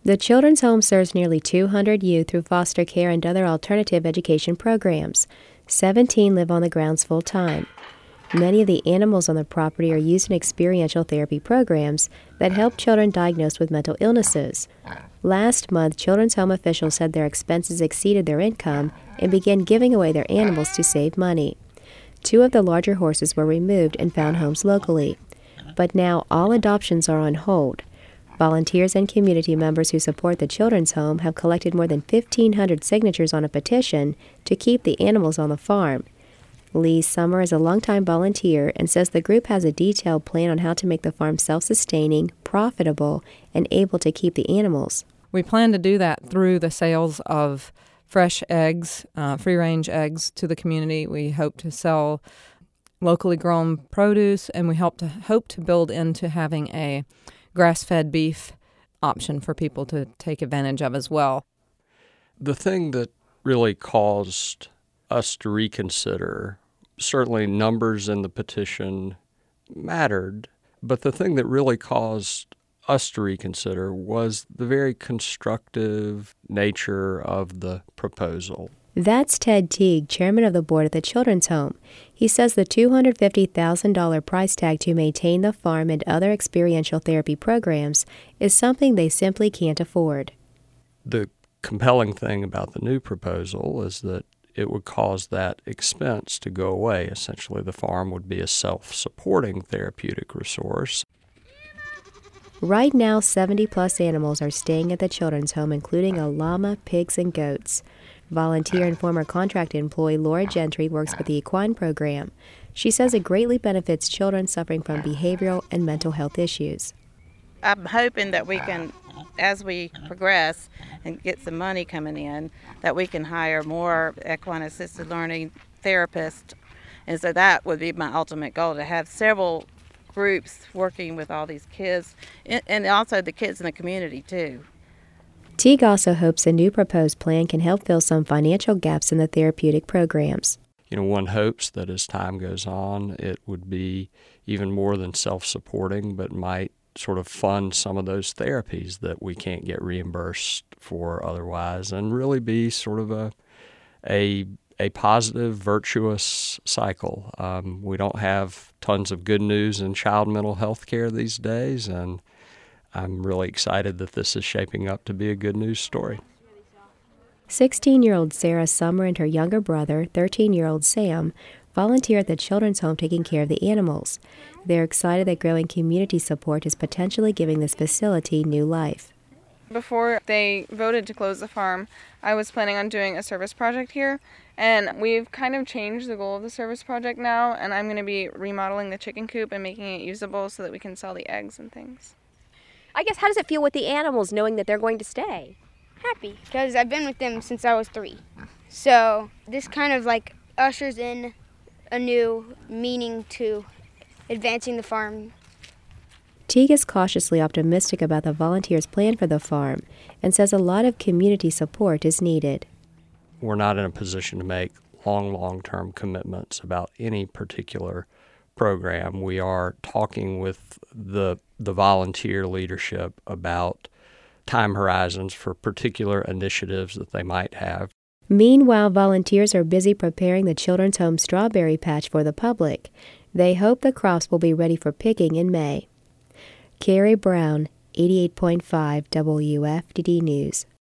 The Children's Home serves nearly 200 youth through foster care and other alternative education programs. 17 live on the grounds full-time. Many of the animals on the property are used in experiential therapy programs that help children diagnosed with mental illnesses. Last month, Children's Home officials said their expenses exceeded their income and began giving away their animals to save money. 2 of the larger horses were removed and found homes locally. But now all adoptions are on hold. Volunteers and community members who support the Children's Home have collected more than 1,500 signatures on a petition to keep the animals on the farm. Lee Summer is a longtime volunteer and says the group has a detailed plan on how to make the farm self-sustaining, profitable, and able to keep the animals. We plan to do that through the sales of fresh eggs, free-range eggs to the community. We hope to sell locally grown produce, and we hope to build into having a grass-fed beef option for people to take advantage of as well. The thing that really caused us to reconsider, certainly numbers in the petition mattered, but the thing that really caused us to reconsider was the very constructive nature of the proposal. That's Ted Teague, chairman of the board at the Children's Home. He says the $250,000 price tag to maintain the farm and other experiential therapy programs is something they simply can't afford. The compelling thing about the new proposal is that it would cause that expense to go away. Essentially, the farm would be a self-supporting therapeutic resource. Right now, 70-plus animals are staying at the Children's Home, including a llama, pigs, and goats. Volunteer and former contract employee Laura Gentry works with the equine program. She says it greatly benefits children suffering from behavioral and mental health issues. I'm hoping that we can, as we progress and get some money coming in, that we can hire more equine assisted learning therapists. And so that would be my ultimate goal, to have several groups working with all these kids and also the kids in the community too. Teague also hopes a new proposed plan can help fill some financial gaps in the therapeutic programs. One hopes that as time goes on, it would be even more than self-supporting, but might sort of fund some of those therapies that we can't get reimbursed for otherwise, and really be sort of a positive, virtuous cycle. We don't have tons of good news in child mental health care these days, and I'm really excited that this is shaping up to be a good news story. 16-year-old Sarah Summer and her younger brother, 13-year-old Sam, volunteer at the Children's Home taking care of the animals. They're excited that growing community support is potentially giving this facility new life. Before they voted to close the farm, I was planning on doing a service project here, and we've kind of changed the goal of the service project now, and I'm going to be remodeling the chicken coop and making it usable so that we can sell the eggs and things. I guess, how does it feel with the animals knowing that they're going to stay? Happy, because I've been with them since I was 3. So this kind of like ushers in a new meaning to advancing the farm. Teague is cautiously optimistic about the volunteers' plan for the farm and says a lot of community support is needed. We're not in a position to make long-term commitments about any particular program. We are talking with the volunteer leadership about time horizons for particular initiatives that they might have. Meanwhile, volunteers are busy preparing the Children's Home strawberry patch for the public. They hope the crops will be ready for picking in May. Carrie Brown, 88.5 WFDD News.